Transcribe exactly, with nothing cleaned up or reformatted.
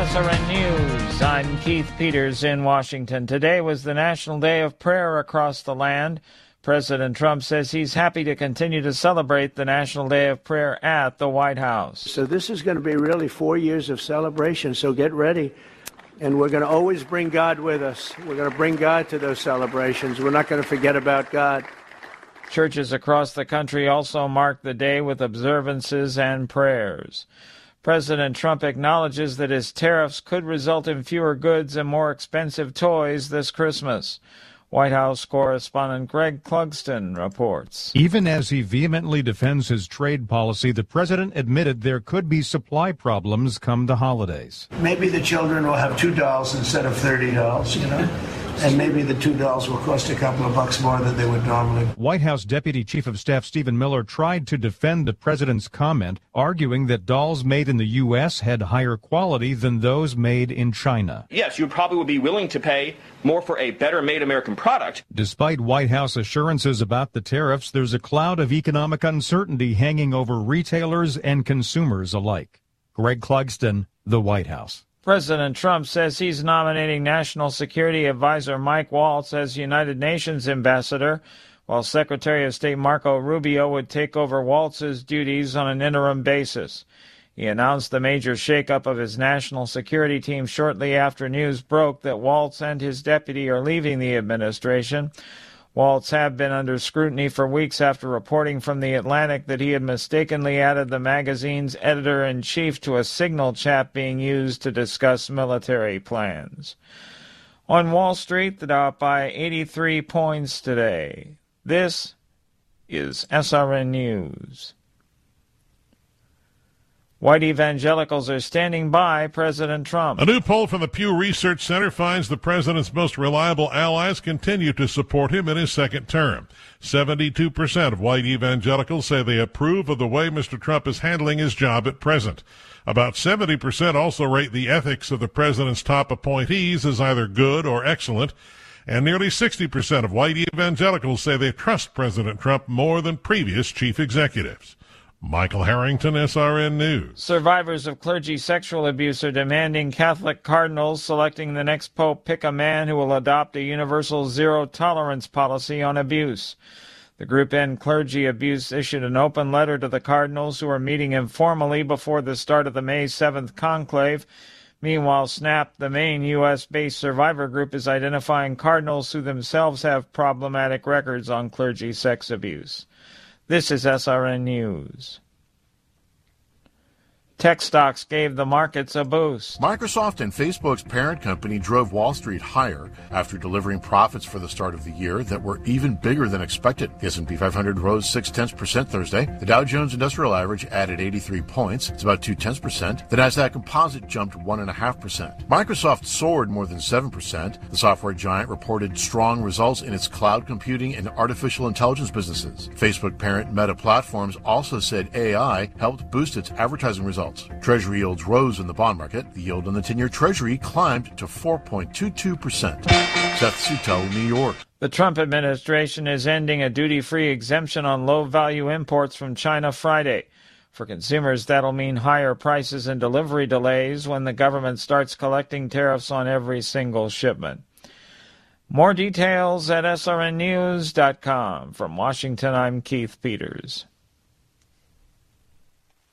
S R N News. I'm Keith Peters in Washington. Today was the National Day of Prayer across the land. President Trump says he's happy to continue to celebrate the National Day of Prayer at the White House. So this is going to be really four years of celebration, so get ready. And we're going to always bring God with us. We're going to bring God to those celebrations. We're not going to forget about God. Churches across the country also mark the day with observances and prayers. President Trump acknowledges that his tariffs could result in fewer goods and more expensive toys this Christmas. White House correspondent Greg Clugston reports. Even as he vehemently defends his trade policy, the president admitted there could be supply problems come the holidays. Maybe the children will have two dolls instead of thirty dolls, you know? And maybe the two dolls will cost a couple of bucks more than they would normally. White House Deputy Chief of Staff Stephen Miller tried to defend the president's comment, arguing that dolls made in the U S had higher quality than those made in China. Yes, you probably would be willing to pay more for a better made American product. Despite White House assurances about the tariffs, there's a cloud of economic uncertainty hanging over retailers and consumers alike. Greg Clugston, the White House. President Trump says he's nominating National Security Advisor Mike Waltz as United Nations ambassador, while Secretary of State Marco Rubio would take over Waltz's duties on an interim basis. He announced the major shakeup of his national security team shortly after news broke that Waltz and his deputy are leaving the administration. Waltz had been under scrutiny for weeks after reporting from The Atlantic that he had mistakenly added the magazine's editor-in-chief to a signal chat being used to discuss military plans. On Wall Street, the Dow up by eighty-three points today. This is S R N News. White evangelicals are standing by President Trump. A new poll from the Pew Research Center finds the president's most reliable allies continue to support him in his second term. seventy-two percent of white evangelicals say they approve of the way Mister Trump is handling his job at present. About seventy percent also rate the ethics of the president's top appointees as either good or excellent. And nearly sixty percent of white evangelicals say they trust President Trump more than previous chief executives. Michael Harrington, S R N News. Survivors of clergy sexual abuse are demanding Catholic cardinals selecting the next pope pick a man who will adopt a universal zero-tolerance policy on abuse. The group End Clergy Abuse issued an open letter to the cardinals who are meeting informally before the start of the May seventh conclave. Meanwhile, SNAP, the main U S-based survivor group, is identifying cardinals who themselves have problematic records on clergy sex abuse. This is S R N News. Tech stocks gave the markets a boost. Microsoft and Facebook's parent company drove Wall Street higher after delivering profits for the start of the year that were even bigger than expected. The S and P five hundred rose six tenths percent Thursday. The Dow Jones Industrial Average added eighty-three points. It's about two tenths percent. The Nasdaq Composite jumped one and a half percent. Microsoft soared more than seven percent. The software giant reported strong results in its cloud computing and artificial intelligence businesses. Facebook parent Meta Platforms also said A I helped boost its advertising results. Treasury yields rose in the bond market. The yield on the ten-year Treasury climbed to four point two two percent. Seth Sutel, New York. The Trump administration is ending a duty-free exemption on low-value imports from China Friday. For consumers, that'll mean higher prices and delivery delays when the government starts collecting tariffs on every single shipment. More details at S R N news dot com. From Washington, I'm Keith Peters.